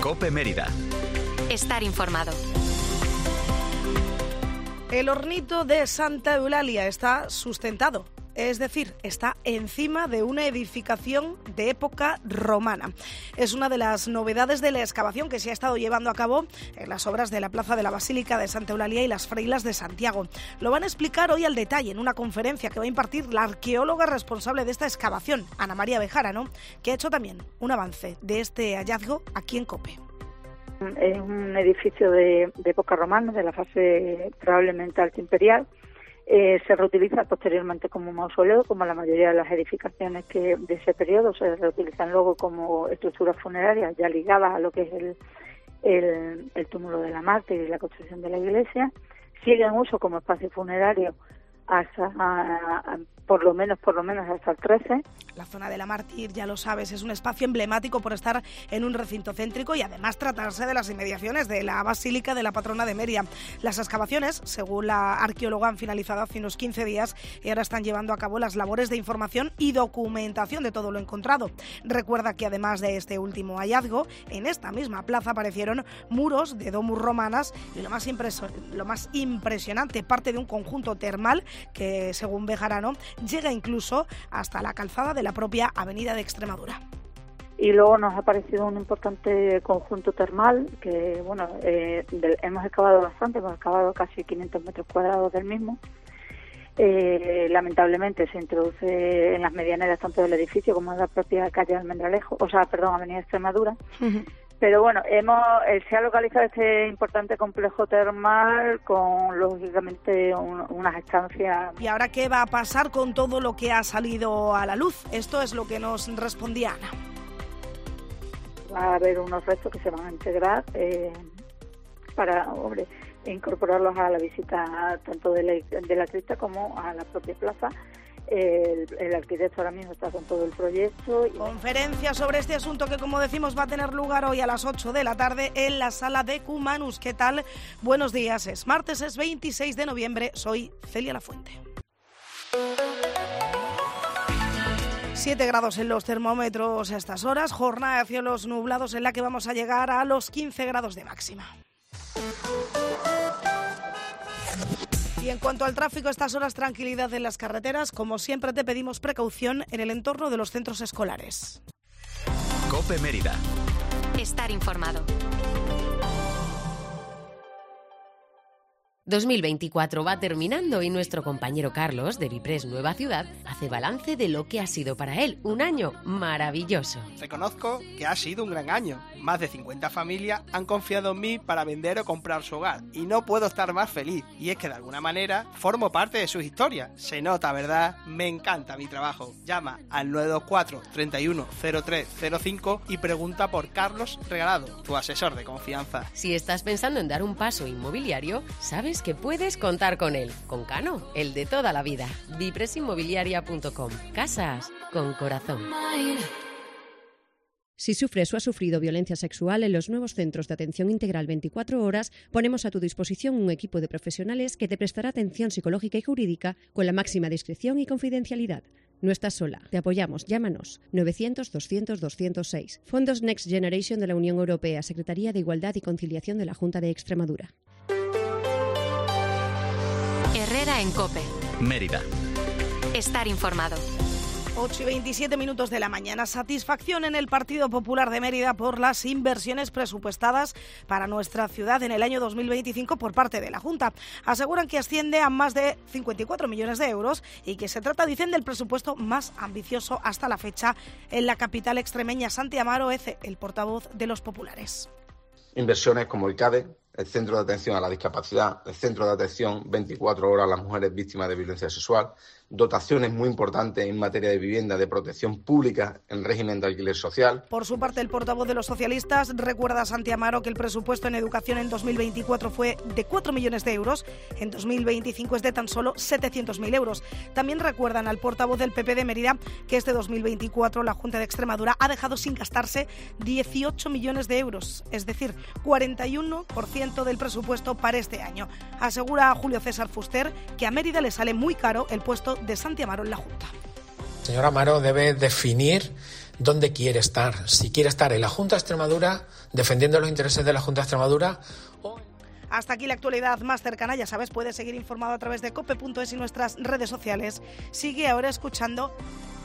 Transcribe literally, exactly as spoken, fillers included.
COPE Mérida. Estar informado. El hornito de Santa Eulalia está sustentado, es decir, está encima de una edificación de época romana. Es una de las novedades de la excavación que se ha estado llevando a cabo en las obras de la plaza de la Basílica de Santa Eulalia y las Freilas de Santiago. Lo van a explicar hoy al detalle en una conferencia que va a impartir la arqueóloga responsable de esta excavación, Ana María Bejarano, que ha hecho también un avance de este hallazgo aquí en COPE. Es un edificio de, de época romana, de la fase probablemente alta imperial. Eh, se reutiliza posteriormente como mausoleo, como la mayoría de las edificaciones que de ese periodo se reutilizan luego como estructuras funerarias ya ligadas a lo que es el, el, el túmulo de la mártir y la construcción de la iglesia. Sigue en uso como espacio funerario hasta a, a, por lo menos por lo menos hasta el trece. La zona de la Mártir, ya lo sabes, es un espacio emblemático por estar en un recinto céntrico y además tratarse de las inmediaciones de la Basílica de la Patrona de Mérida. Las excavaciones, según la arqueóloga, han finalizado hace unos quince días y ahora están llevando a cabo las labores de información y documentación de todo lo encontrado. Recuerda que además de este último hallazgo, en esta misma plaza aparecieron muros de domus romanas y lo más, impreso- lo más impresionante, parte de un conjunto termal que, según Bejarano, llega incluso hasta la calzada de la propia Avenida de Extremadura. Y luego nos ha parecido un importante conjunto termal que, bueno, eh, del, hemos excavado bastante, hemos excavado casi quinientos metros cuadrados del mismo. Eh, lamentablemente se introduce en las medianeras tanto del edificio como en la propia calle Almendralejo, o sea, perdón, Avenida Extremadura. Uh-huh. Pero bueno, hemos eh, se ha localizado este importante complejo termal con, lógicamente, un, unas estancias. ¿Y ahora qué va a pasar con todo lo que ha salido a la luz? Esto es lo que nos respondía Ana. Va a haber unos restos que se van a integrar eh, para, hombre, incorporarlos a la visita tanto de la, de la cripta como a la propia plaza. El, el arquitecto ahora mismo está con todo el proyecto. Conferencia sobre este asunto que, como decimos, va a tener lugar hoy a las ocho de la tarde en la sala de Cumanus. ¿Qué tal? Buenos días, es martes, es veintiséis de noviembre, soy Celia Lafuente. siete grados en los termómetros a estas horas, jornada de cielos nublados en la que vamos a llegar a los quince grados de máxima. Y en cuanto al tráfico, estas horas tranquilidad en las carreteras. Como siempre te pedimos precaución en el entorno de los centros escolares. COPE Mérida. Estar informado. dos mil veinticuatro va terminando y nuestro compañero Carlos, de Vipress Nueva Ciudad, hace balance de lo que ha sido para él un año maravilloso. Reconozco que ha sido un gran año. Más de cincuenta familias han confiado en mí para vender o comprar su hogar y no puedo estar más feliz. Y es que de alguna manera formo parte de sus historias. Se nota, ¿verdad? Me encanta mi trabajo. Llama al nueve dos cuatro, treinta y uno, cero tres cero cinco y pregunta por Carlos Regalado, tu asesor de confianza. Si estás pensando en dar un paso inmobiliario, sabes que puedes contar con él, con Cano, el de toda la vida. vipress inmobiliaria punto com. Casas con corazón. Si sufres o has sufrido violencia sexual, en los nuevos centros de atención integral veinticuatro horas ponemos a tu disposición un equipo de profesionales que te prestará atención psicológica y jurídica con la máxima discreción y confidencialidad. No estás sola, te apoyamos, llámanos novecientos, doscientos, doscientos seis. Fondos Next Generation de la Unión Europea, Secretaría de Igualdad y Conciliación de la Junta de Extremadura. Herrera en COPE. Mérida. Estar informado. ocho y veintisiete minutos de la mañana. Satisfacción en el Partido Popular de Mérida por las inversiones presupuestadas para nuestra ciudad en el año dos mil veinticinco por parte de la Junta. Aseguran que asciende a más de cincuenta y cuatro millones de euros y que se trata, dicen, del presupuesto más ambicioso hasta la fecha en la capital extremeña. Santi Amaro Ece, el portavoz de los populares. Inversiones como el CADE, el Centro de Atención a la Discapacidad, el Centro de Atención veinticuatro horas a las mujeres víctimas de violencia sexual, dotaciones muy importantes en materia de vivienda de protección pública en régimen de alquiler social. Por su parte, el portavoz de los socialistas recuerda a Santi Amaro que el presupuesto en educación en dos mil veinticuatro fue de cuatro millones de euros, en dos mil veinticinco es de tan solo setecientos mil euros. También recuerdan al portavoz del P P de Mérida que este dos mil veinticuatro la Junta de Extremadura ha dejado sin gastarse dieciocho millones de euros, es decir, cuarenta y uno por ciento del presupuesto para este año. Asegura a Julio César Fuster que a Mérida le sale muy caro el puesto de Santi Amaro en la Junta. El señor Amaro debe definir dónde quiere estar. Si quiere estar en la Junta de Extremadura, defendiendo los intereses de la Junta de Extremadura, o... Hasta aquí la actualidad más cercana. Ya sabes, puedes seguir informado a través de cope punto es y nuestras redes sociales. Sigue ahora escuchando